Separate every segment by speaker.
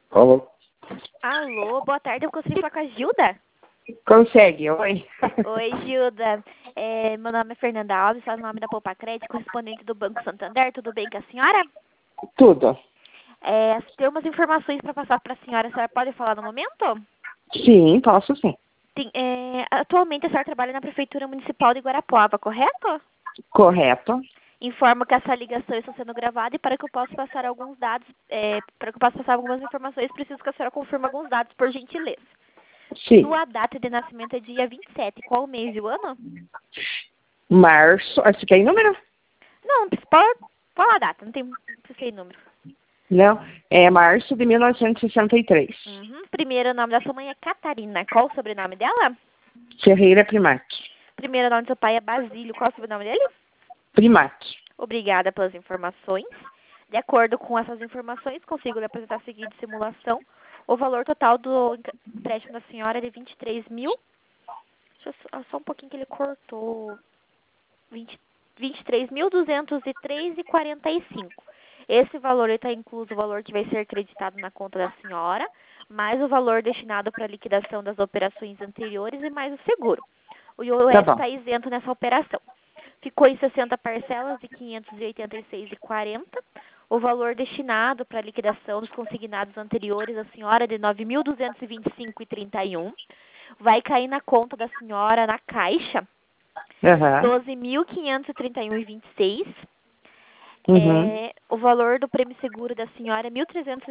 Speaker 1: Alô?
Speaker 2: Alô, boa tarde, eu consigo falar com a Gilda?
Speaker 1: Consegue, oi.
Speaker 2: Oi, Gilda. Meu nome é Fernanda Alves, falo o nome da Poupa Crédito, correspondente do Banco Santander. Tudo bem com a senhora?
Speaker 1: Tudo.
Speaker 2: Tem umas informações para passar para a senhora pode falar no momento?
Speaker 1: Sim, posso sim.
Speaker 2: Atualmente a senhora trabalha na Prefeitura Municipal de Guarapuava, correto?
Speaker 1: Correto.
Speaker 2: Informo que essa ligação está sendo gravada e para que eu possa passar alguns dados, para que eu possa passar algumas informações, preciso que a senhora confirme alguns dados, por gentileza.
Speaker 1: Sim.
Speaker 2: Sua data de nascimento é dia 27. Qual o mês e o ano?
Speaker 1: Março. Você quer número?
Speaker 2: Não pode falar a data, não precisa número.
Speaker 1: Não. É março de 1963.
Speaker 2: Primeiro nome da sua mãe é Catarina. Qual o sobrenome dela?
Speaker 1: Ferreira Primac.
Speaker 2: Primeiro nome do seu pai é Basílio. Qual o sobrenome dele?
Speaker 1: Primac.
Speaker 2: Obrigada pelas informações. De acordo com essas informações, consigo lhe apresentar a seguinte simulação. O valor total do empréstimo da senhora é de 23 mil. Só um pouquinho que ele cortou. 23.203,45. Esse valor está incluso o valor que vai ser acreditado na conta da senhora, mais o valor destinado para a liquidação das operações anteriores e mais o seguro. O IOF está isento nessa operação. Ficou em 60 parcelas de R$ 586,40. O valor destinado para a liquidação dos consignados anteriores da senhora é de R$ 9.225,31. Vai cair na conta da senhora na caixa R$ 12.531,26. O valor do prêmio seguro da senhora é R$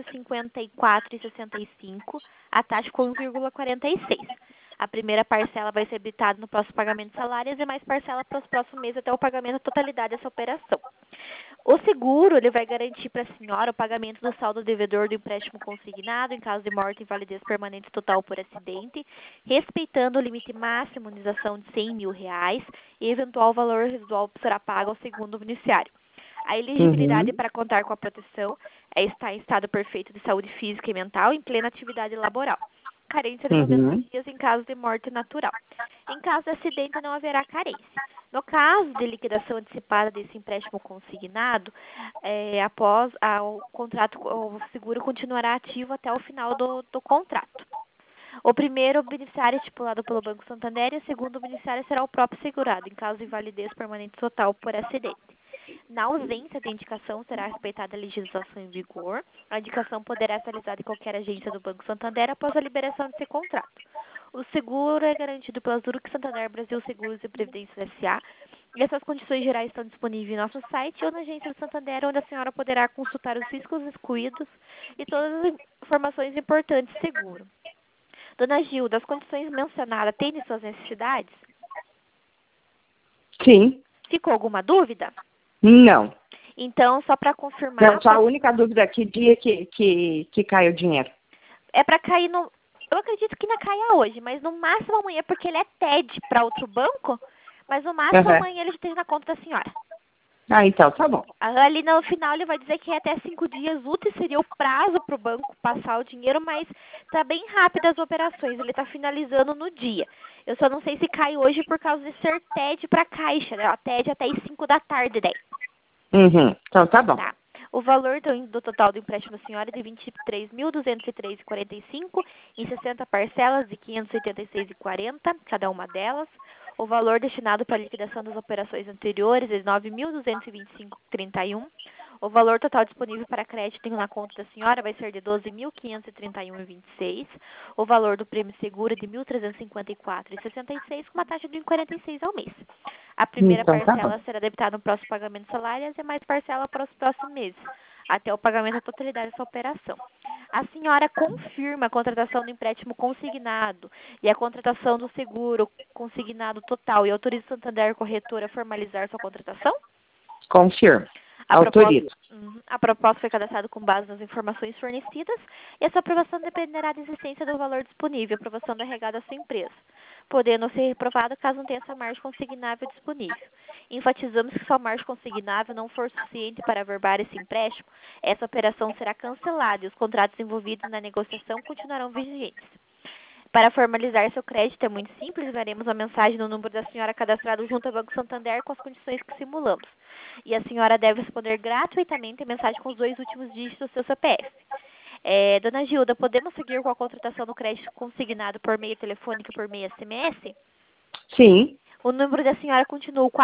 Speaker 2: 1.354,65. A taxa ficou 1,46. A primeira parcela vai ser habitada no próximo pagamento de salário e as demais parcelas para os próximos meses até o pagamento da totalidade dessa operação. O seguro ele vai garantir para a senhora o pagamento do saldo devedor do empréstimo consignado em caso de morte, invalidez permanente total por acidente, respeitando o limite máximo de imunização de R$ 100 mil e eventual valor residual que será pago ao segundo beneficiário. A elegibilidade para contar com a proteção é estar em estado perfeito de saúde física e mental em plena atividade laboral. Carência de 90 dias em caso de morte natural. Em caso de acidente, não haverá carência. No caso de liquidação antecipada desse empréstimo consignado, após o contrato, o seguro continuará ativo até o final do contrato. O primeiro beneficiário é estipulado pelo Banco Santander e o segundo beneficiário será o próprio segurado, em caso de invalidez permanente total por acidente. Na ausência de indicação, será respeitada a legislação em vigor. A indicação poderá ser realizada em qualquer agência do Banco Santander após a liberação desse contrato. O seguro é garantido pela Zurich Santander Brasil Seguros e Previdência S.A. E essas condições gerais estão disponíveis em nosso site ou na agência do Santander, onde a senhora poderá consultar os riscos excluídos e todas as informações importantes do seguro. Dona Gilda, as condições mencionadas atendem suas necessidades?
Speaker 1: Sim.
Speaker 2: Ficou alguma dúvida?
Speaker 1: Não.
Speaker 2: Então, só para confirmar...
Speaker 1: Não, só a única dúvida, que dia que cai o dinheiro?
Speaker 2: É para cair no... Eu acredito que não caia hoje, mas no máximo amanhã, porque ele é TED para outro banco, mas no máximo amanhã ele esteja na conta da senhora.
Speaker 1: Ah, então, tá bom.
Speaker 2: Ali no final ele vai dizer que até 5 dias úteis seria o prazo para o banco passar o dinheiro, mas tá bem rápido as operações, ele está finalizando no dia. Eu só não sei se cai hoje por causa de ser TED para caixa, né? A TED até as 5 da tarde daí.
Speaker 1: Então tá bom.
Speaker 2: Tá. O valor do total do empréstimo da senhora é de R$ 23.203,45 em 60 parcelas de R$ 586,40, cada uma delas. O valor destinado para a liquidação das operações anteriores é de R$ 9.225,31. O valor total disponível para crédito na conta da senhora vai ser de R$ 12.531,26. O valor do prêmio seguro é de R$ 1.354,66, com uma taxa de 1,46 ao mês. A primeira parcela será debitada no próximo pagamento de salário e as demais parcelas para os próximos meses, até o pagamento da totalidade dessa operação. A senhora confirma a contratação do empréstimo consignado e a contratação do seguro consignado total e autoriza o Santander Corretora a formalizar sua contratação?
Speaker 1: Confirmo. Autorizo.
Speaker 2: A proposta foi cadastrada com base nas informações fornecidas e essa aprovação dependerá da existência do valor disponível, aprovação da regada à sua empresa, podendo ser reprovado caso não tenha essa margem consignável disponível. Enfatizamos que se a margem consignável não for suficiente para averbar esse empréstimo, essa operação será cancelada e os contratos envolvidos na negociação continuarão vigentes. Para formalizar seu crédito é muito simples, enviaremos uma mensagem no número da senhora cadastrado junto ao Banco Santander com as condições que simulamos. E a senhora deve responder gratuitamente a mensagem com os 2 últimos dígitos do seu CPF. Dona Gilda, podemos seguir com a contratação do crédito consignado por meio telefônico e por meio SMS?
Speaker 1: Sim,
Speaker 2: O número da senhora continua o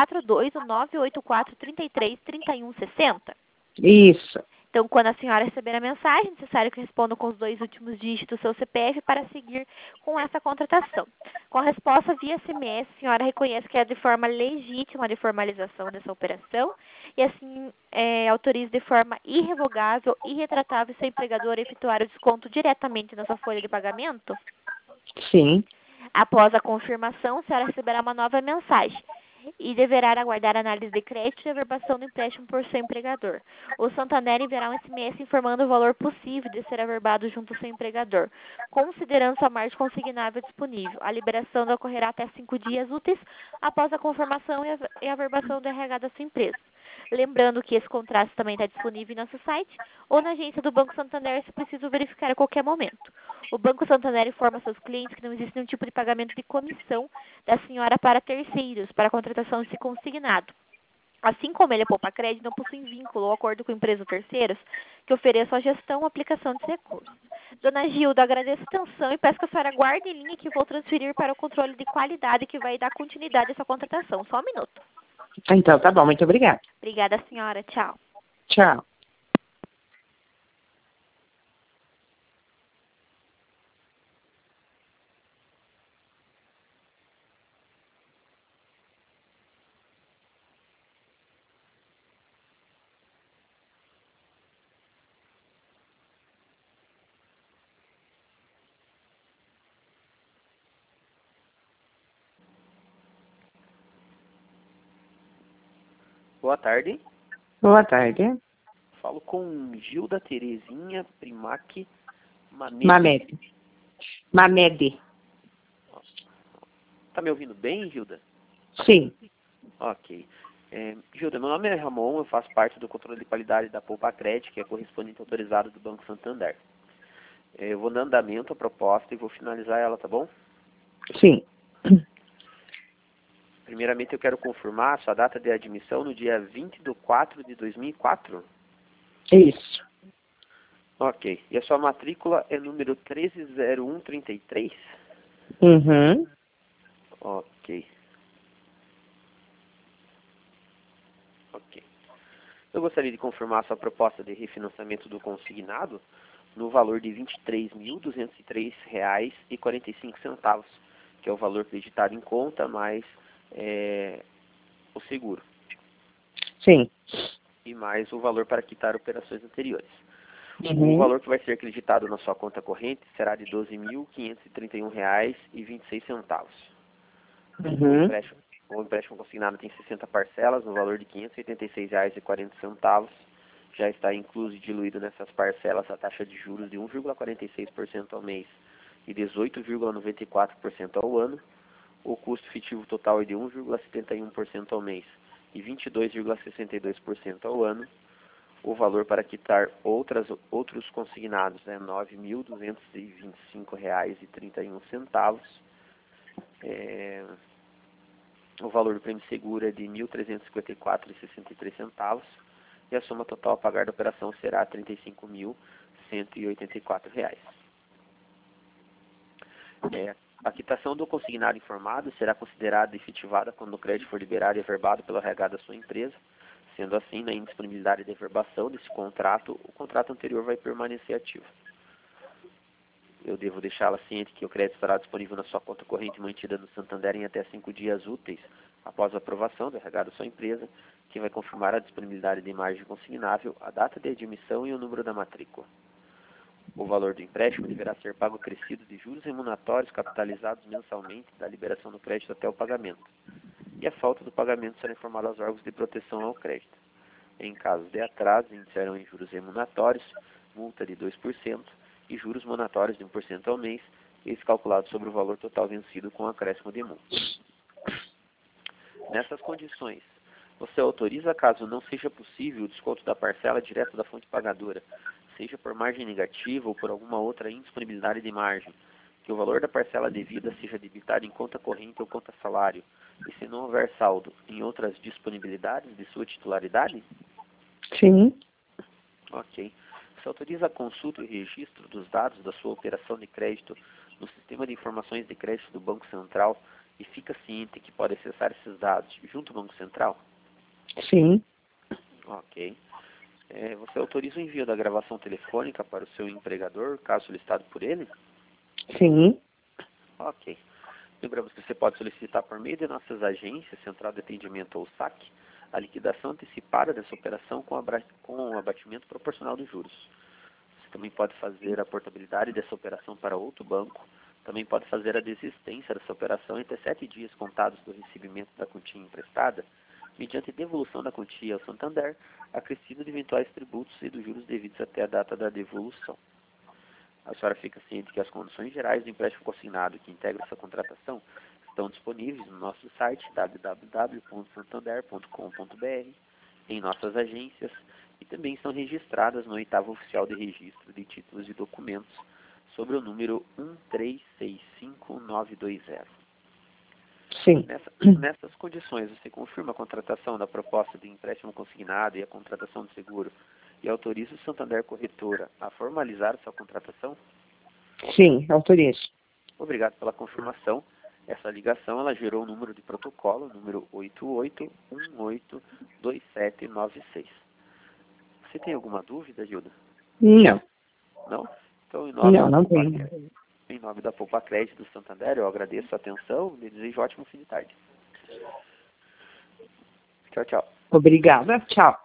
Speaker 2: 42984333160.
Speaker 1: isso.
Speaker 2: Então, quando a senhora receber a mensagem, é necessário que responda com os 2 últimos dígitos do seu CPF para seguir com essa contratação. Com a resposta via SMS, a senhora reconhece que é de forma legítima de formalização dessa operação e, assim, autoriza de forma irrevogável e irretratável seu empregador a efetuar o desconto diretamente na sua folha de pagamento?
Speaker 1: Sim,
Speaker 2: Após a confirmação, a senhora receberá uma nova mensagem e deverá aguardar a análise de crédito e averbação do empréstimo por seu empregador. O Santander enviará um SMS informando o valor possível de ser averbado junto ao seu empregador, considerando sua margem consignável disponível. A liberação ocorrerá até 5 dias úteis após a confirmação e averbação do RH da sua empresa. Lembrando que esse contrato também está disponível em nosso site ou na agência do Banco Santander se preciso verificar a qualquer momento. O Banco Santander informa seus clientes que não existe nenhum tipo de pagamento de comissão da senhora para terceiros, para a contratação desse consignado. Assim como ele é poupa crédito, não possui vínculo ou acordo com empresas ou terceiros que ofereçam a gestão ou aplicação de recursos. Dona Gilda, agradeço a atenção e peço que a senhora guarde em linha que vou transferir para o controle de qualidade que vai dar continuidade a essa contratação. Só um minuto.
Speaker 1: então tá bom, muito obrigada.
Speaker 2: Obrigada, senhora. Tchau.
Speaker 1: Tchau.
Speaker 3: Boa tarde.
Speaker 1: Boa tarde.
Speaker 3: Falo com Gilda Terezinha Primac Mamede.
Speaker 1: Mamede.
Speaker 3: Tá me ouvindo bem, Gilda?
Speaker 1: Sim,
Speaker 3: Ok. Gilda, meu nome é Ramon, eu faço parte do controle de qualidade da Poupa Crédito, que é correspondente autorizado do Banco Santander. Eu vou dar andamento à proposta e vou finalizar ela, tá bom?
Speaker 1: sim.
Speaker 3: Primeiramente, eu quero confirmar a sua data de admissão no dia 20/4/2004.
Speaker 1: Isso.
Speaker 3: Ok. E a sua matrícula é número 130133?
Speaker 1: Uhum.
Speaker 3: Ok. Ok. Eu gostaria de confirmar a sua proposta de refinanciamento do consignado no valor de R$ 23.203,45, que é o valor acreditado em conta mais o seguro
Speaker 1: Sim.
Speaker 3: e mais o valor para quitar operações anteriores. O
Speaker 1: Uhum.
Speaker 3: valor que vai ser acreditado na sua conta corrente será de R$ 12.531,26.
Speaker 1: Uhum.
Speaker 3: O empréstimo consignado tem 60 parcelas no valor de R$ 586,40. Já está incluso e diluído nessas parcelas a taxa de juros de 1,46% ao mês e 18,94% ao ano. O custo efetivo total é de 1,71% ao mês e 22,62% ao ano. O valor para quitar outros consignados é R$ 9.225,31. O valor do prêmio seguro é de R$ 1.354,63 e a soma total a pagar da operação será R$ 35.184. A quitação do consignado informado será considerada efetivada quando o crédito for liberado e averbado pelo RH da sua empresa. Sendo assim, na indisponibilidade de averbação desse contrato, o contrato anterior vai permanecer ativo. Eu devo deixá-la ciente que o crédito estará disponível na sua conta corrente mantida no Santander em até 5 dias úteis após a aprovação do RH da sua empresa, que vai confirmar a disponibilidade de margem consignável, a data de admissão e o número da matrícula. O valor do empréstimo deverá ser pago acrescido de juros remuneratórios capitalizados mensalmente da liberação do crédito até o pagamento. E a falta do pagamento será informada aos órgãos de proteção ao crédito. Em caso de atraso, iniciarão em juros remuneratórios, multa de 2% e juros monatórios de 1% ao mês, eles calculados sobre o valor total vencido com acréscimo de multa. Nessas condições, você autoriza, caso não seja possível, o desconto da parcela direto da fonte pagadora, seja por margem negativa ou por alguma outra indisponibilidade de margem, que o valor da parcela devida seja debitado em conta corrente ou conta salário, e se não houver saldo em outras disponibilidades de sua titularidade?
Speaker 1: Sim.
Speaker 3: Ok. Você autoriza a consulta e registro dos dados da sua operação de crédito no Sistema de Informações de Crédito do Banco Central e fica ciente que pode acessar esses dados junto ao Banco Central?
Speaker 1: Sim.
Speaker 3: Ok. Você autoriza o envio da gravação telefônica para o seu empregador, caso solicitado por ele?
Speaker 1: Sim.
Speaker 3: Ok. Lembramos que você pode solicitar por meio de nossas agências, Central de Atendimento ou SAC, a liquidação antecipada dessa operação com o abatimento proporcional dos juros. Você também pode fazer a portabilidade dessa operação para outro banco. Também pode fazer a desistência dessa operação entre 7 dias contados do recebimento da quantia emprestada, mediante devolução da quantia ao Santander, acrescido de eventuais tributos e dos juros devidos até a data da devolução. A senhora fica ciente que as condições gerais do empréstimo consignado que integra essa contratação estão disponíveis no nosso site www.santander.com.br, em nossas agências e também estão registradas no 8º Oficial de Registro de Títulos e Documentos sobre o número 1365920.
Speaker 1: Sim.
Speaker 3: Nessas condições, você confirma a contratação da proposta de empréstimo consignado e a contratação do seguro e autoriza o Santander Corretora a formalizar sua contratação?
Speaker 1: Sim, autorizo.
Speaker 3: Obrigado pela confirmação. Essa ligação ela gerou o número de protocolo, número 88182796. Você tem alguma dúvida, Gilda?
Speaker 1: Não.
Speaker 3: Não? Então,
Speaker 1: Não tenho.
Speaker 3: Em nome da Poupa Crédito do Santander, eu agradeço a atenção e desejo ótimo fim de tarde. Tchau, tchau.
Speaker 1: Obrigada. Tchau.